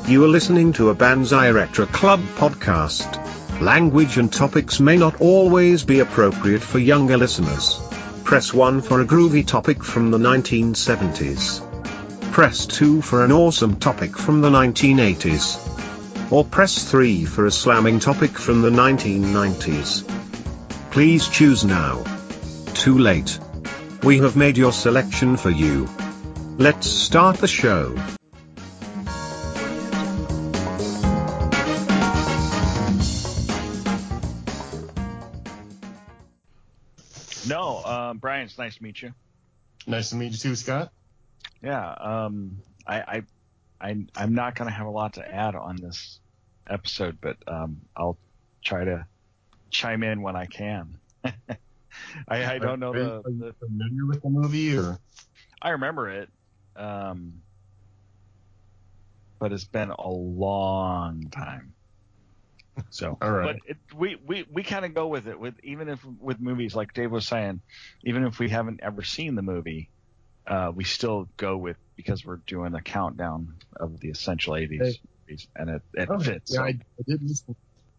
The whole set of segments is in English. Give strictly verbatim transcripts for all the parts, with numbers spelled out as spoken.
You are listening to a Banzai Retro Club podcast. Language and topics may not always be appropriate for younger listeners. Press one for a groovy topic from the nineteen seventies. Press two for an awesome topic from the nineteen eighties. Or press three for a slamming topic from the nineteen nineties. Please choose now. Too late. We have made your selection for you. Let's start the show. No, um, Brian, it's nice to meet you. Nice to meet you too, Scott. Yeah, um, I, I, I, I'm not going to have a lot to add on this episode, but um, I'll try to chime in when I can. I, I don't know are, you, the, are you the. familiar with the movie, or I remember it, um, but it's been a long time. So, all right. but it, we we, we kind of go with it with even if with movies like Dave was saying, even if we haven't ever seen the movie, uh, we still go with because we're doing a countdown of the essential eighties Hey. movies, and it, it Okay. fits. Yeah, So. I, I did listen.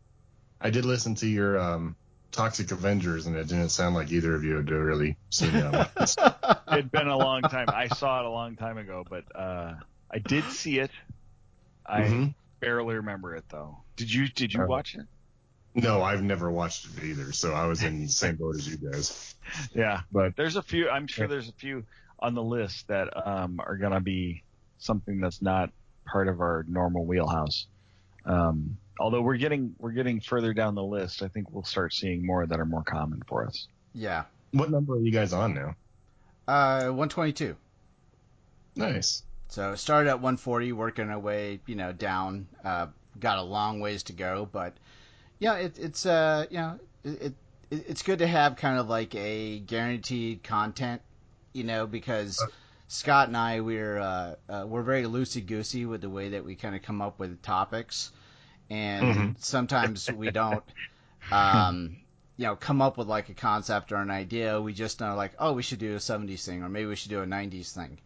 I did listen to your um, Toxic Avengers, and it didn't sound like either of you had really seen them. It'd been a long time. I saw it a long time ago, but uh, I did see it. I mm-hmm. barely remember it though. Did you Did you Uh, watch it? No, I've never watched it either, so I was in the same boat as you guys. Yeah, But there's a few. I'm sure yeah. there's a few on the list that um, are gonna be something that's not part of our normal wheelhouse. Um, although we're getting we're getting further down the list, I think we'll start seeing more that are more common for us. Yeah. What number are you guys on now? Uh, one twenty-two. Nice. So it started at one forty, working our way, you know, down. Uh, got a long ways to go, but yeah, it, it's uh, you know, it, it it's good to have kind of like a guaranteed content, you know, because Scott and I we're uh, uh, we're very loosey goosey with the way that we kind of come up with topics, and Mm-hmm. sometimes we don't. Um, you know, come up with like a concept or an idea. We just know like, oh, we should do a seventies thing, or maybe we should do a nineties thing.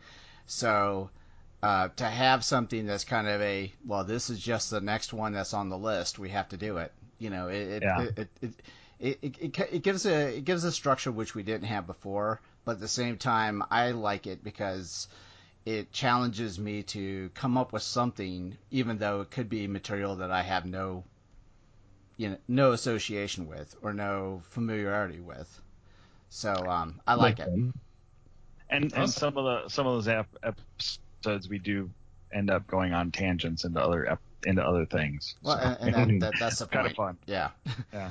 So uh, to have something that's kind of a, well, this is just the next one that's on the list, we have to do it. You know, it Yeah. it it, it, it, it, it, it gives a it gives a structure which we didn't have before, but at the same time, I like it because it challenges me to come up with something, even though it could be material that I have no you know no association with or no familiarity with. So um, I like it. Fun. And and Awesome. some of the some of those ep- episodes we do end up going on tangents into other ep- into other things. Well, So, and, and that, that that's the it's kind of point. fun. Yeah. Yeah.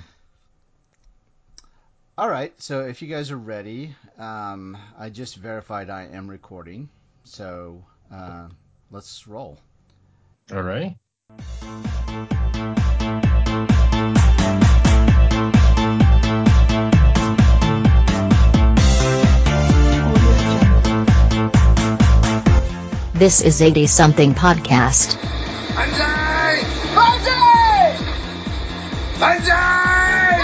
All right. So if you guys are ready, um, I just verified I am recording. So uh, let's roll. All right. This is eighty-something podcast. Banzai! Banzai! Banzai!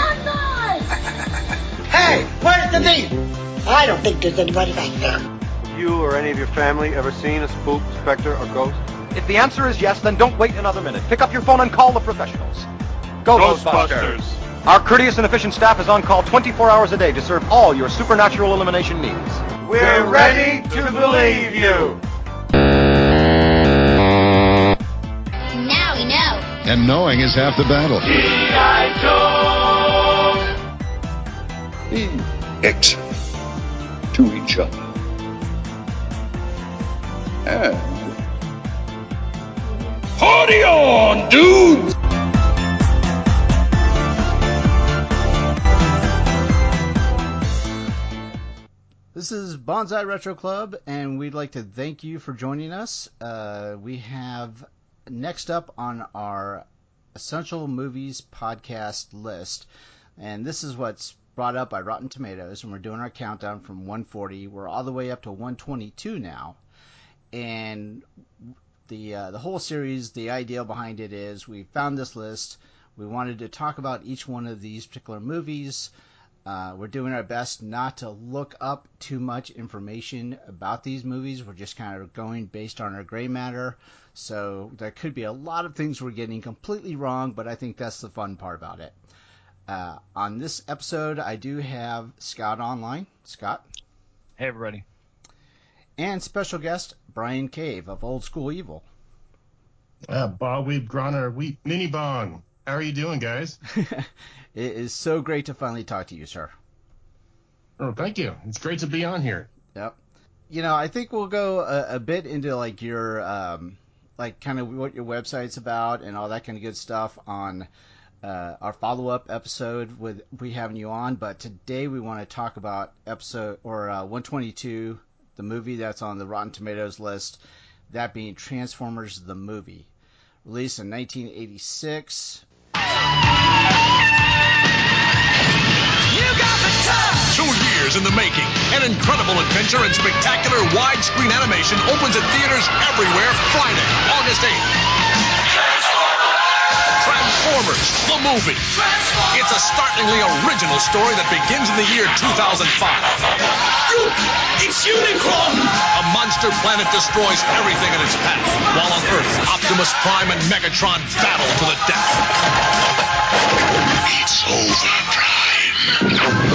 Hey, where's the meat? I don't think there's anybody back there. Have you or any of your family ever seen a spook, specter, or ghost? If the answer is yes, then don't wait another minute. Pick up your phone and call the professionals. Go, Ghostbusters! Our courteous and efficient staff is on call twenty-four hours a day to serve all your supernatural elimination needs. We're ready to believe you! Now we know. And knowing is half the battle. G I. Joe! Being excellent to each other. And party on, dudes! This is Bonsai Retro Club, and we'd like to thank you for joining us. Uh, we have next up on our Essential Movies podcast list, and this is what's brought up by Rotten Tomatoes, and we're doing our countdown from one forty. We're all the way up to one twenty-two now, and the uh, the whole series, the idea behind it is we found this list. We wanted to talk about each one of these particular movies, Uh, we're doing our best not to look up too much information about these movies. We're just kind of going based on our gray matter. So there could be a lot of things we're getting completely wrong, but I think that's the fun part about it. Uh, on this episode, I do have Scott online. Scott. Hey, everybody. And special guest, Brian Cave of Old School Evil. Uh, Bob Weeb Groner Wheat Mini Bong. How are you doing, guys? It is so great to finally talk to you, sir. Oh, thank you. It's great to be on here. Yep. You know, I think we'll go a, a bit into like your, um, like kind of what your website's about and all that kind of good stuff on uh, our follow-up episode with we having you on. But today we want to talk about episode or uh, one twenty-two, the movie that's on the Rotten Tomatoes list, that being Transformers the movie, released in nineteen eighty-six. Two years in the making. An incredible adventure in spectacular widescreen animation opens at theaters everywhere Friday, August eighth. Transformers, the movie. It's a startlingly original story that begins in the year two thousand five. Look, it's Unicron! A monster planet destroys everything in its path, while on Earth, Optimus Prime and Megatron battle to the death. It's over, Prime.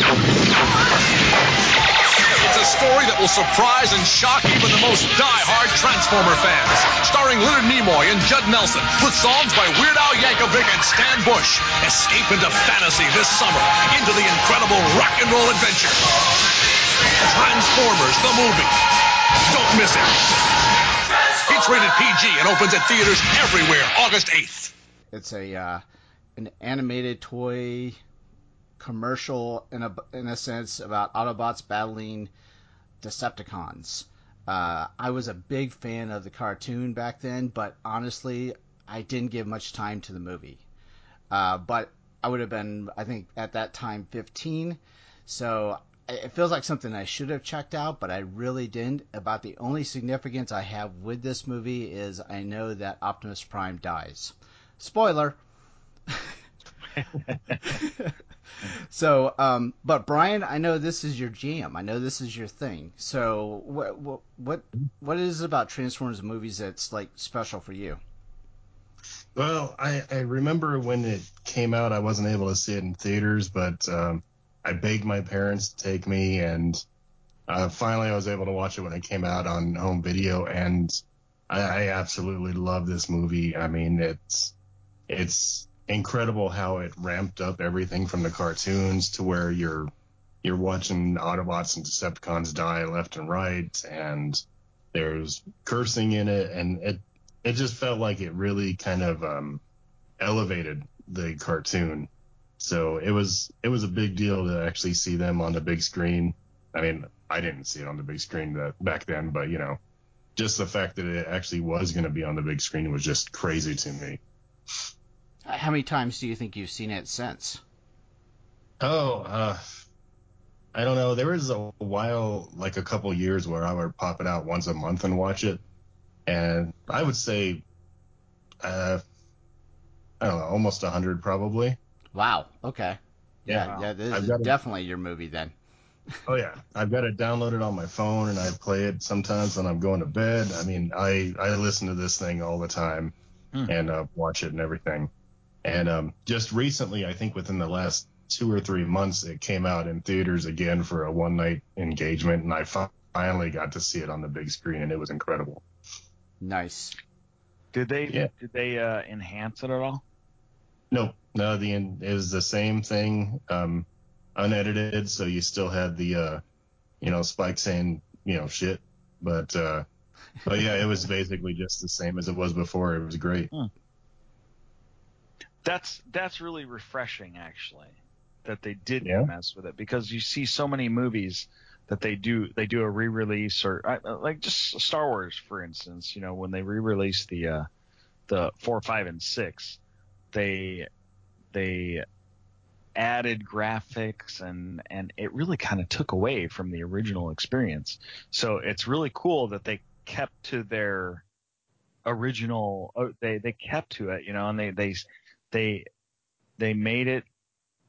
It's a story that will surprise and shock even the most die-hard Transformer fans. Starring Leonard Nimoy and Judd Nelson, with songs by Weird Al Yankovic and Stan Bush. Escape into fantasy this summer, into the incredible rock and roll adventure. Transformers, the movie. Don't miss it. It's rated P G and opens at theaters everywhere August eighth. It's a uh, an animated toy commercial in a in a sense about Autobots battling Decepticons. Uh, I was a big fan of the cartoon back then, but honestly, I didn't give much time to the movie. Uh, but I would have been, I think, at that time fifteen, so it feels like something I should have checked out, but I really didn't. About the only significance I have with this movie is I know that Optimus Prime dies. Spoiler. So, um, but Brian, I know this is your jam. I know this is your thing. So, what what what what is it about Transformers movies that's like special for you? Well, I, I remember when it came out, I wasn't able to see it in theaters, but um, I begged my parents to take me, and uh, finally I was able to watch it when it came out on home video, and I, I absolutely love this movie. I mean, it's it's incredible how it ramped up everything from the cartoons to where you're you're watching Autobots and Decepticons die left and right, and there's cursing in it, and it it just felt like it really kind of um, elevated the cartoon. So it was it was a big deal to actually see them on the big screen. I mean, I didn't see it on the big screen that, back then, but you know, just the fact that it actually was going to be on the big screen was just crazy to me. How many times do you think you've seen it since? Oh, uh, I don't know. There was a while, like a couple years, where I would pop it out once a month and watch it. And I would say, uh, I don't know, almost a hundred probably. Wow. Okay. Yeah, Yeah. yeah. This I've is got definitely your movie then. Oh yeah, I've got it downloaded on my phone, and I play it sometimes when I'm going to bed. I mean, I I listen to this thing all the time, Hmm. and uh, watch it and everything. And um, just recently, I think within the last two or three months, it came out in theaters again for a one night engagement, and I fi- finally got to see it on the big screen, and it was incredible. Nice. Did they Yeah. did they uh, enhance it at all? No, no, the it was the same thing, um, unedited. So you still had the, uh, you know, Spike saying, you know, shit, but, uh, but yeah, it was basically just the same as it was before. It was great. Hmm. That's that's really refreshing, actually, that they didn't Yeah. mess with it, because you see so many movies that they do they do a re-release, or uh, like just Star Wars, for instance. You know, when they re-release the uh, the four, five, and six, they they added graphics, and and it really kind of took away from the original experience. So it's really cool that they kept to their original. Oh, they they kept to it, you know, and they they they they made it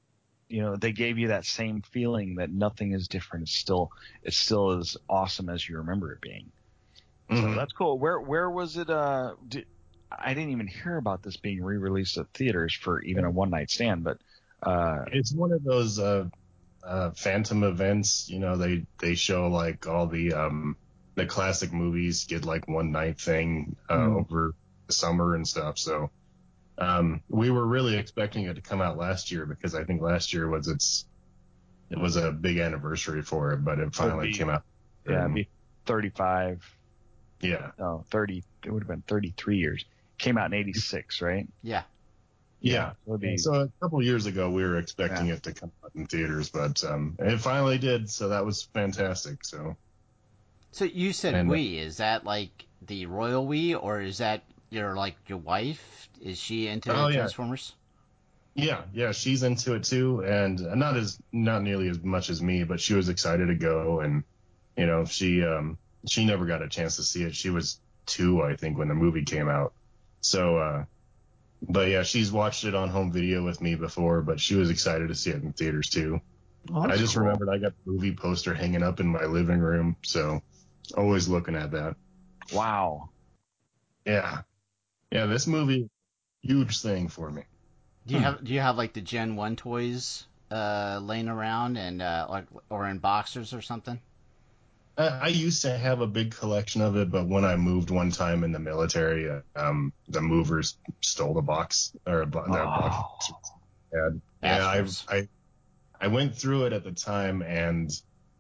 you know, they gave you that same feeling that nothing is different. It's still, it's still as awesome as you remember it being. Mm-hmm. So that's cool. Where, where was it? Uh, did, I didn't even hear about this being re-released at theaters for even a one night stand, but, uh, it's one of those, uh, uh, Phantom events. You know, they, they show like all the, um, the classic movies get like one night thing, uh, mm. over the summer and stuff. So, um, we were really expecting it to come out last year because I think last year was its, it was a big anniversary for it, but it finally be, came out. Yeah, it'd be thirty-five. Yeah. No, thirty. It would have been thirty-three years. Came out in eighty-six, right? Yeah. Yeah. yeah. Be, so a couple years ago, we were expecting yeah. it to come out in theaters, but um, it finally did. So that was fantastic. So. So you said and, we. Is that like the royal we, or is that your like your wife? Is she into oh, Transformers? Yeah. yeah, yeah, she's into it too, and not as not nearly as much as me, but she was excited to go, and you know, she um she never got a chance to see it. She was two, I think, when the movie came out. So, uh, but yeah, she's watched it on home video with me before, but she was excited to see it in theaters too. Oh, I just cool. remembered I got the movie poster hanging up in my living room, so always looking at that. Wow. Hmm. Yeah. Yeah, this movie, huge thing for me. Do you hmm. have do you have like the Gen one toys uh, laying around and uh, like or in boxers or something? I, I used to have a big collection of it, but when I moved one time in the military, um, the movers stole the box or the oh. box. And, yeah, I I I went through it at the time, and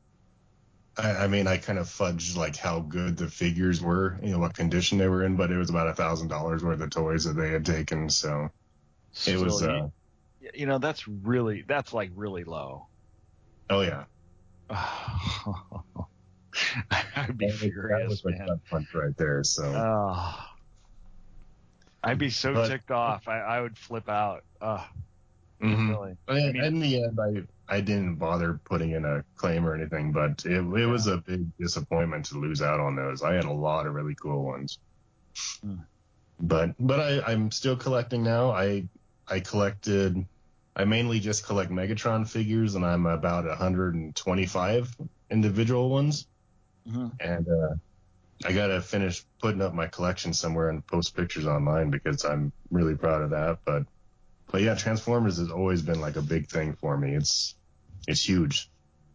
I, I mean, I kind of fudged like how good the figures were, you know, what condition they were in, but it was about a thousand dollars worth of toys that they had taken, so it Still, was. Uh, you, you know, that's really that's like really low. Oh yeah. I'd be that furious, was, that was man. That punch right there. So. Oh. I'd be so but, ticked off. I, I would flip out. Oh. Mm-hmm. Really. I mean, in the end, I I didn't bother putting in a claim or anything, but it it yeah. was a big disappointment to lose out on those. I had a lot of really cool ones, mm. but but I I'm still collecting now. I I collected. I mainly just collect Megatron figures, and I'm about one hundred twenty-five individual ones. Mm-hmm. And uh, I gotta finish putting up my collection somewhere and post pictures online because I'm really proud of that. But but yeah, Transformers has always been like a big thing for me. It's it's huge.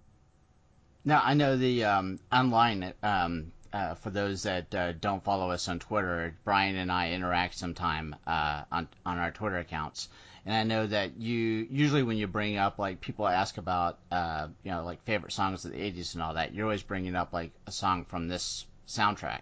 Now I know the um, online um, uh, for those that uh, don't follow us on Twitter, Brian and I interact sometime uh, on on our Twitter accounts. And I know that you usually when you bring up like people ask about uh, you know like favorite songs of the eighties and all that, you're always bringing up like a song from this soundtrack.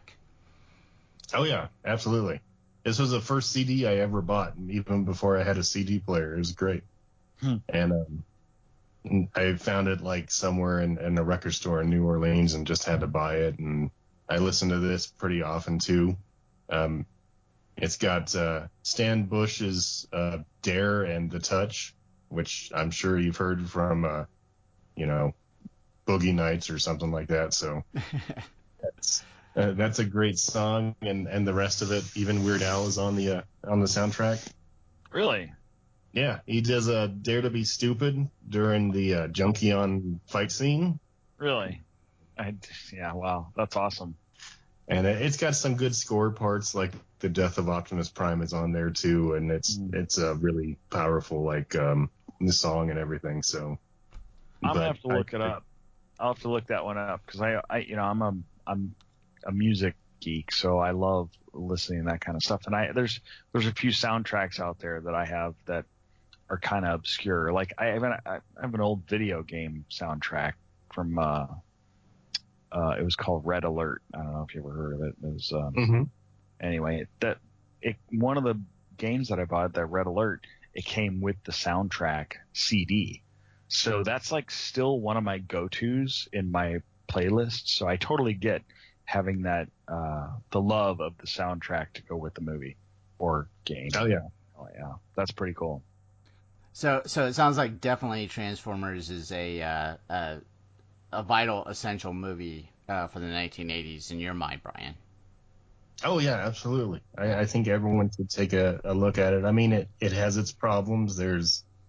Oh yeah, absolutely. This was the first C D I ever bought, even before I had a C D player. It was great, hmm. and um, I found it like somewhere in, in a record store in New Orleans and just had to buy it. And I listen to this pretty often too. Um, It's got uh, Stan Bush's uh, Dare and The Touch, which I'm sure you've heard from, uh, you know, Boogie Nights or something like that. So that's uh, that's a great song, and, and the rest of it, even Weird Al is on the uh, on the soundtrack. Really? Yeah, he does a uh, Dare to Be Stupid during the uh, Junkion fight scene. Really? I, yeah, wow, that's awesome. And it's got some good score parts, like the Death of Optimus Prime is on there too, and it's mm. it's a really powerful like um the song and everything. So I'm gonna have to look I, it up. I'll have to look that one up because I, I you know I'm a I'm a music geek, so I love listening to that kind of stuff. And I there's there's a few soundtracks out there that I have that are kind of obscure. Like I have an I have an old video game soundtrack from. Uh, Uh, it was called Red Alert. I don't know if you ever heard of it. It was, um, mm-hmm. Anyway, that it one of the games that I bought, that Red Alert, it came with the soundtrack C D. So that's like still one of my go-tos in my playlist. So I totally get having that, uh, the love of the soundtrack to go with the movie or game. Oh yeah. Oh yeah. That's pretty cool. So, so it sounds like definitely Transformers is a, uh, uh, a vital, essential movie uh, for the nineteen eighties in your mind, Brian. Oh, yeah, absolutely. I, I think everyone should take a, a look at it. I mean, it, it has its problems. There's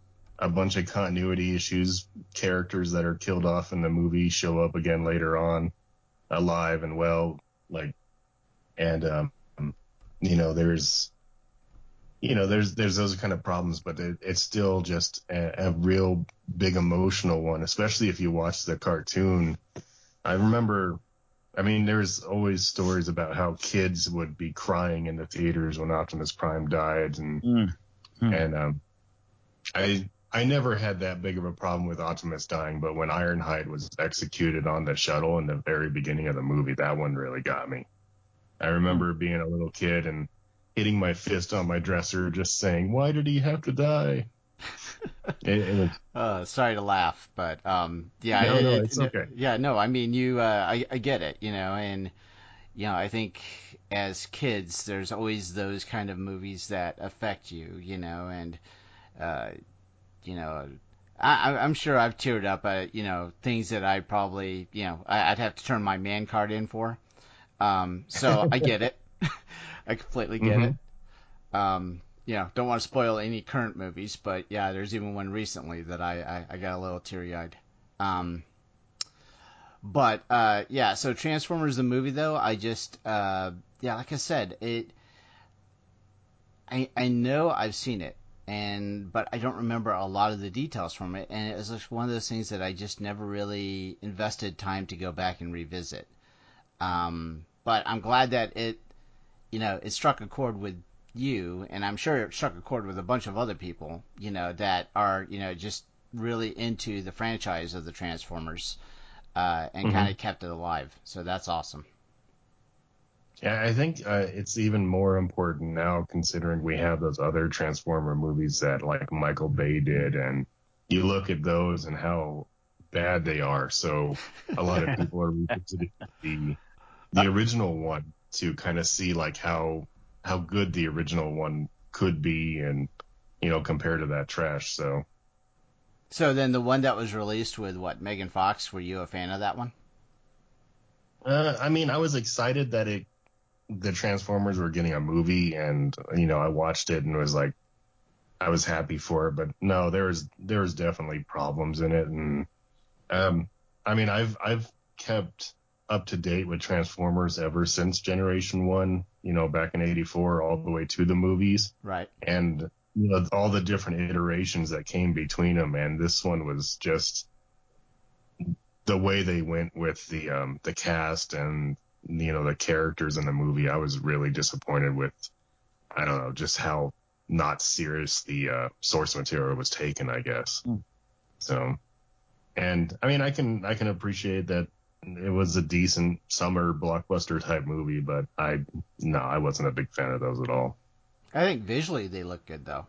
a bunch of continuity issues. Characters that are killed off in the movie show up again later on, alive and well. Like, and um, you know, there's, you know, there's there's those kind of problems, but it, it's still just a, a real big emotional one, especially if you watch the cartoon. I remember. I mean, there's always stories about how kids would be crying in the theaters when Optimus Prime died, and mm. Mm. and um, I I never had that big of a problem with Optimus dying, but when Ironhide was executed on the shuttle in the very beginning of the movie, that one really got me. I remember mm. being a little kid and hitting my fist on my dresser, just saying, "Why did he have to die?" it, it was... uh, sorry to laugh, but um, yeah, no, it, no, it, it's okay. Yeah, no, I mean, you, uh, I, I get it, you know, and you know, I think as kids, there's always those kind of movies that affect you, you know, and uh, you know, I, I'm sure I've teared up at, you know, things that I probably, you know, I'd have to turn my man card in for. Um, so I get it. I completely get mm-hmm. it. Um, you know, don't want to spoil any current movies, but yeah, there's even one recently that I, I, I got a little teary-eyed. Um, but, uh, yeah, so Transformers the movie, though, I just, uh, yeah, like I said, it, I, I know I've seen it, and, but I don't remember a lot of the details from it, and it was just one of those things that I just never really invested time to go back and revisit. Um, but I'm glad that it, you know, it struck a chord with you, and I'm sure it struck a chord with a bunch of other people, you know, that are, you know, just really into the franchise of the Transformers, uh, and mm-hmm. kind of kept it alive. So that's awesome. Yeah, I think uh, it's even more important now considering we have those other Transformer movies that like Michael Bay did, and you look at those and how bad they are. So a lot of people are revisiting the the original one to kind of see like how how good the original one could be, and you know, compared to that trash. So so then the one that was released with what, Megan Fox, were you a fan of that one? uh I mean, I was excited that it the Transformers were getting a movie, and you know, I watched it and was like, I was happy for it. But no, there was there was definitely problems in it, and um I mean, I've I've kept up to date with Transformers ever since Generation One, you know, back in eighty-four, all the way to the movies. Right. And, you know, all the different iterations that came between them. And this one was just the way they went with the, um, the cast and, you know, the characters in the movie. I was really disappointed with, I don't know, just how not serious the, uh, source material was taken, I guess. Mm. So, and I mean, I can, I can appreciate that it was a decent summer blockbuster type movie, but I no, I wasn't a big fan of those at all. I think visually they look good though.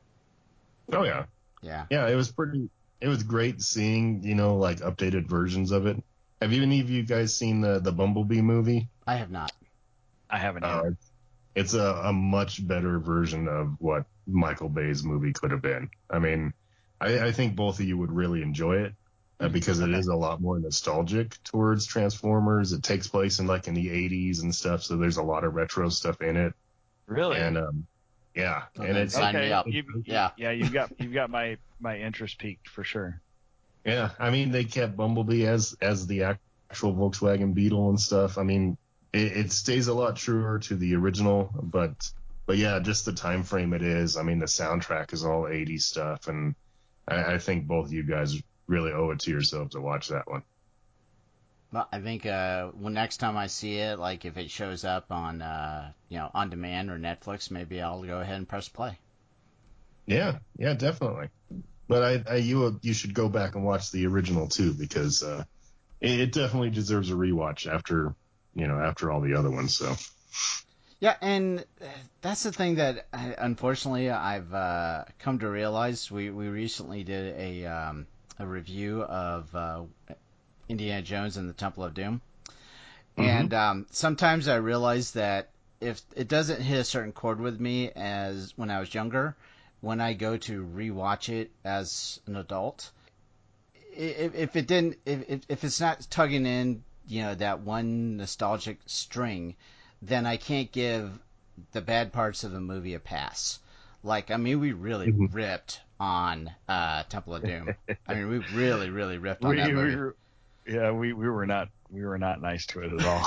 Oh yeah, yeah, yeah. It was pretty. It was great seeing, you know, like updated versions of it. Have you, any of you guys seen the the Bumblebee movie? I have not. I haven't. Uh, it's a, a much better version of what Michael Bay's movie could have been. I mean, I, I think both of you would really enjoy it. Uh, because it okay. is a lot more nostalgic towards Transformers. It takes place in like in the eighties and stuff, so there's a lot of retro stuff in it. Really? And um, yeah, okay, and it's sign okay. me up. You've, yeah, yeah, you've got you've got my my interest peaked for sure. Yeah, I mean, they kept Bumblebee as as the actual Volkswagen Beetle and stuff. I mean, it, it stays a lot truer to the original, but but yeah, just the time frame it is. I mean, the soundtrack is all eighties stuff, and I, I think both of you guys really owe it to yourself to watch that one. Well, I think uh, when next time I see it, like if it shows up on uh, you know, on demand or Netflix, maybe I'll go ahead and press play. Yeah, yeah, definitely. But I, I you you should go back and watch the original too, because uh, it, it definitely deserves a rewatch after you know after all the other ones. So. Yeah, and that's the thing that unfortunately I've uh, come to realize. We we recently did a um, a review of uh, Indiana Jones and the Temple of Doom, mm-hmm. and um, sometimes I realize that if it doesn't hit a certain chord with me as when I was younger, when I go to rewatch it as an adult, if, if it didn't, if if it's not tugging in, you know, that one nostalgic string, then I can't give the bad parts of the movie a pass. Like, I mean, we really mm-hmm. ripped on uh, Temple of Doom. I mean, we really, really ripped on we, that movie. We were, yeah, we, we were not we were not nice to it at all.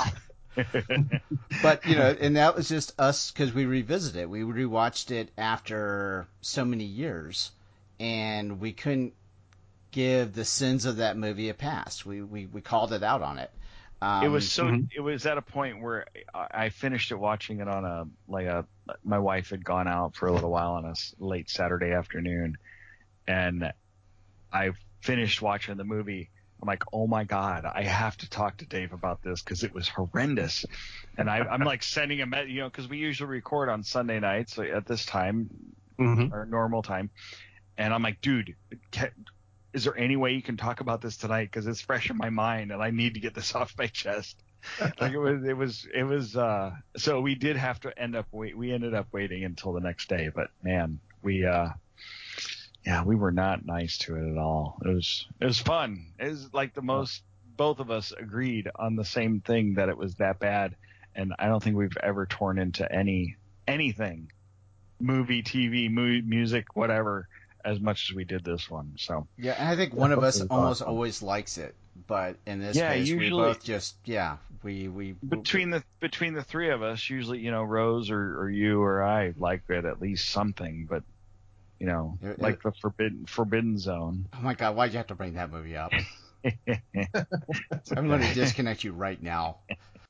But, you know, and that was just us because we revisited it. We rewatched it after so many years, and we couldn't give the sins of that movie a pass. We we, we called it out on it. Um, it was so. Mm-hmm. It was at a point where I finished it watching it on a like a. My wife had gone out for a little while on a late Saturday afternoon, and I finished watching the movie. I'm like, oh my God, I have to talk to Dave about this because it was horrendous. And I, I'm like sending him, you know, because we usually record on Sunday nights at this time, mm-hmm. our normal time. And I'm like, dude, can, is there any way you can talk about this tonight? Because it's fresh in my mind and I need to get this off my chest. Like it was, it was, it was. Uh, so we did have to end up wait. We ended up waiting until the next day. But man, we. Uh, Yeah, we were not nice to it at all. It was it was fun. It was like the most both of us agreed on the same thing that it was that bad, and I don't think we've ever torn into any anything, movie, T V, movie, music, whatever, as much as we did this one. So yeah, and I think one of us almost always likes it, but in this yeah, case, usually, we both just yeah, we we between the between the three of us, usually you know Rose or, or you or I like it at least something, but. You know, it, like it, the Forbidden Forbidden Zone. Oh my God, why'd you have to bring that movie up? I'm going to disconnect you right now.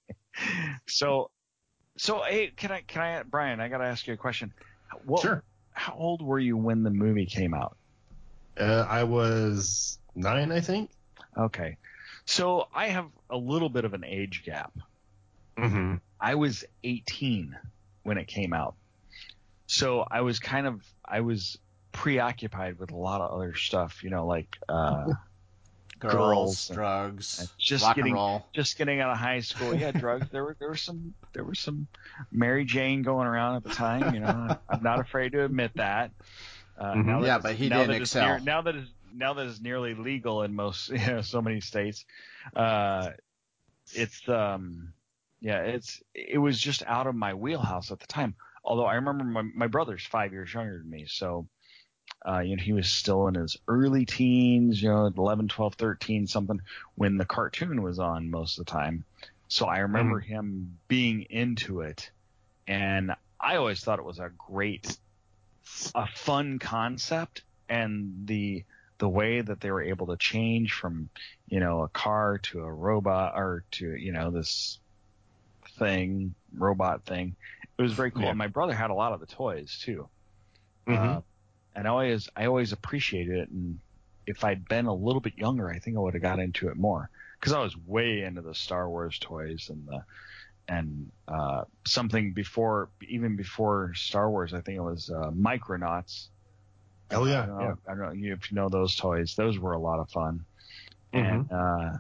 So, so hey, can I, can I, Brian? I got to ask you a question. What, sure. How old were you when the movie came out? Uh, I was nine, I think. Okay, so I have a little bit of an age gap. Mm-hmm. I was eighteen when it came out. So I was kind of I was preoccupied with a lot of other stuff, you know, like uh, girls, girls drugs, and just rock getting and roll. just getting out of high school. Yeah, drugs. There were there were some there was some Mary Jane going around at the time. You know, I'm not afraid to admit that. Uh, mm-hmm. now that yeah, but he now didn't that excel. Near, now that is now that is nearly legal in most you know, so many states. Uh, it's um yeah it's it was just out of my wheelhouse at the time. Although I remember my, my brother's five years younger than me, so uh, you know he was still in his early teens, you know, eleven, twelve, thirteen, something, when the cartoon was on most of the time. So I remember mm-hmm. him being into it, and I always thought it was a great, a fun concept, and the the way that they were able to change from, you know, a car to a robot or to, you know, this thing, robot thing. It was very cool. Yeah. And my brother had a lot of the toys too. Mm-hmm. Uh, and I always, I always appreciated it. And if I'd been a little bit younger, I think I would have got into it more because I was way into the Star Wars toys and the, and, uh, something before, even before Star Wars, I think it was, uh, Micronauts. Oh yeah. I don't know, yeah. I don't know if you know those toys. Those were a lot of fun. Mm-hmm. And, uh,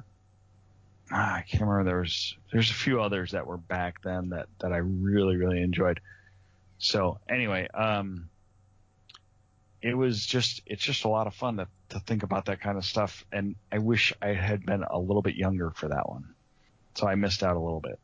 I can't remember. There was there's a few others that were back then that, that I really really enjoyed. So anyway, um, it was just it's just a lot of fun to to think about that kind of stuff. And I wish I had been a little bit younger for that one. So I missed out a little bit.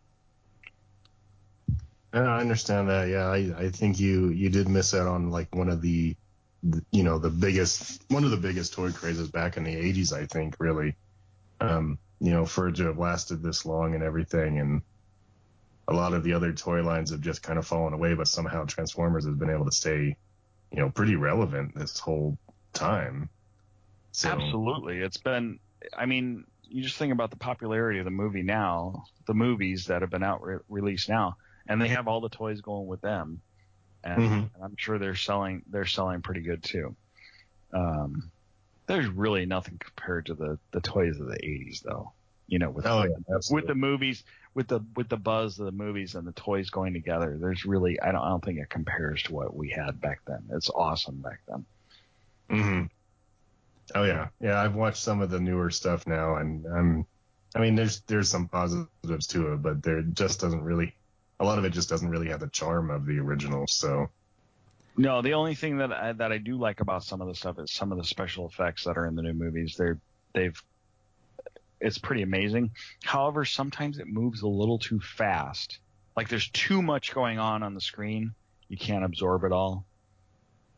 Yeah, I understand that. Yeah, I, I think you you did miss out on like one of the, the you know the biggest one of the biggest toy crazes back in the eighties. I think really. Um, you know, for it to have lasted this long and everything, and a lot of the other toy lines have just kind of fallen away, but somehow Transformers has been able to stay, you know, pretty relevant this whole time. So, absolutely. It's been, I mean, you just think about the popularity of the movie now, the movies that have been out re- released now, and they have all the toys going with them. And, mm-hmm. and I'm sure they're selling, they're selling pretty good too. Um, There's really nothing compared to the, the toys of the eighties, though. You know, with oh, the, yeah, with the movies, with the with the buzz of the movies and the toys going together. There's really, I don't, I don't think it compares to what we had back then. It's awesome back then. Mm-hmm. Oh yeah, yeah. I've watched some of the newer stuff now, and I'm, I mean, there's there's some positives to it, but there just doesn't really, a lot of it just doesn't really have the charm of the original. So. No, the only thing that I, that I do like about some of the stuff is some of the special effects that are in the new movies. They're they've it's pretty amazing. However, sometimes it moves a little too fast. Like there's too much going on on the screen. You can't absorb it all.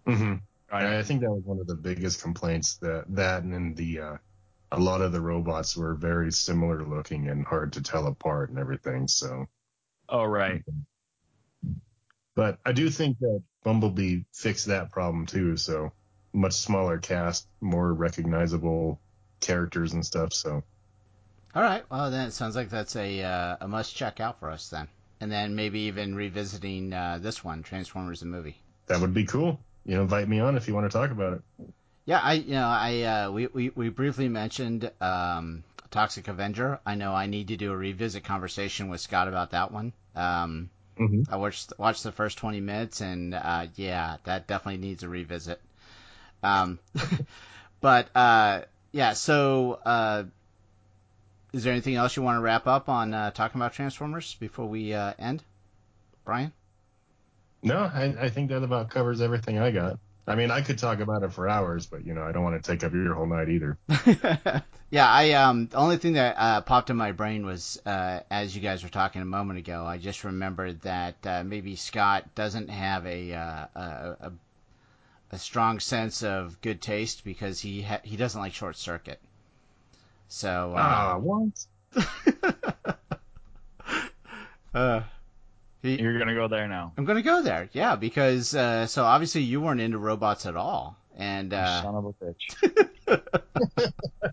Mm-hmm. I, I think that was one of the biggest complaints, that that and then the uh, a lot of the robots were very similar looking and hard to tell apart and everything. So. Oh, right. But I do think that Bumblebee fixed that problem too. So much smaller cast, more recognizable characters and stuff. So. All right. Well, then it sounds like that's a uh, a must check out for us then, and then maybe even revisiting uh, this one, Transformers the movie. That would be cool. You know, invite me on if you want to talk about it. Yeah, I you know I uh, we, we we briefly mentioned um, Toxic Avenger. I know I need to do a revisit conversation with Scott about that one. Um, mm-hmm. I watched watched the first twenty minutes, and uh, yeah, that definitely needs a revisit. Um, but uh, yeah, so uh, is there anything else you want to wrap up on uh, talking about Transformers before we uh, end, Brian? No, I, I think that about covers everything I got. I mean, I could talk about it for hours, but, you know, I don't want to take up your whole night either. Yeah, I um the only thing that uh, popped in my brain was uh, as you guys were talking a moment ago, I just remembered that uh, maybe Scott doesn't have a, uh, a, a a strong sense of good taste because he ha- he doesn't like Short Circuit. So uh, ah, what? uh, he, You're gonna go there now. I'm gonna go there, yeah, because uh, so obviously you weren't into robots at all, and uh, son of a bitch.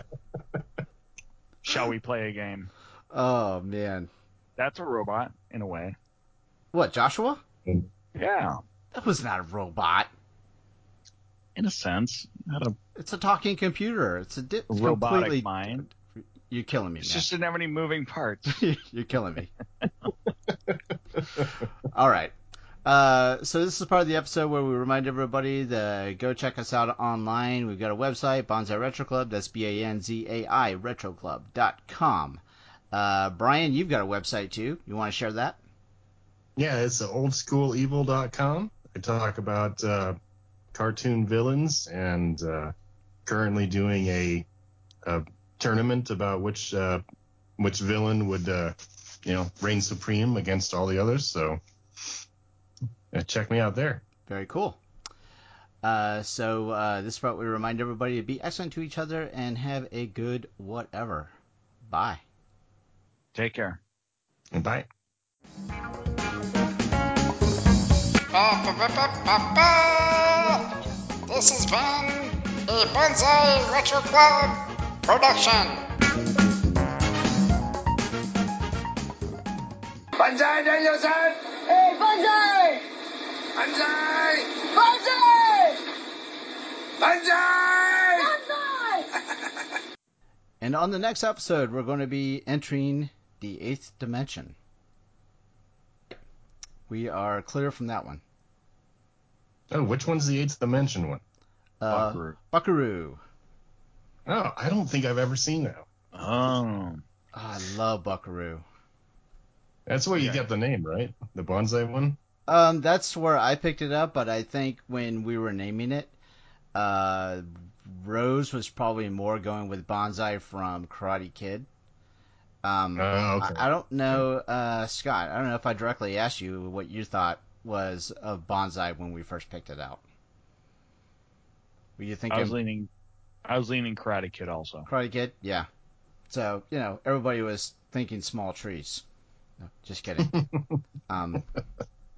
Shall we play a game? Oh man, that's a robot in a way. What, Joshua? Yeah, that was not a robot. In a sense, not a. It's a talking computer. It's a di- robotic completely... mind. You're killing me. It's man. just didn't have any moving parts. You're killing me. All right. Uh, so this is part of the episode where we remind everybody to go check us out online. We've got a website, Banzai Retro Club. That's B A N Z A I retro club dot com. Uh, Brian, you've got a website too. You want to share that? Yeah, it's old school evil dot com. I talk about uh, cartoon villains and uh, currently doing a, a tournament about which uh, which villain would uh, you know reign supreme against all the others. So yeah, check me out there. Very cool. Uh, so uh, this is what we remind everybody to be excellent to each other and have a good whatever. Bye. Take care. And bye. This has been a Banzai Retro Club production. Banzai, Danielson! Hey, Banzai! Banzai! Banzai! Banzai! Banzai! And on the next episode, we're going to be entering the eighth dimension. We are clear from that one. Oh, which one's the eighth dimension one? Uh, Buckaroo. Buckaroo. Oh, I don't think I've ever seen that. Oh. Oh, I love Buckaroo. That's where you Yeah. get the name, right? The bonsai one? Um, that's where I picked it up, but I think when we were naming it, uh, Rose was probably more going with bonsai from Karate Kid. Um, uh, okay. I, I don't know, uh, Scott, I don't know if I directly asked you what you thought was of bonsai when we first picked it out. Were you thinking? I was leaning, I was leaning Karate Kid also. Karate Kid, yeah. So, you know, everybody was thinking small trees. No, just kidding. um,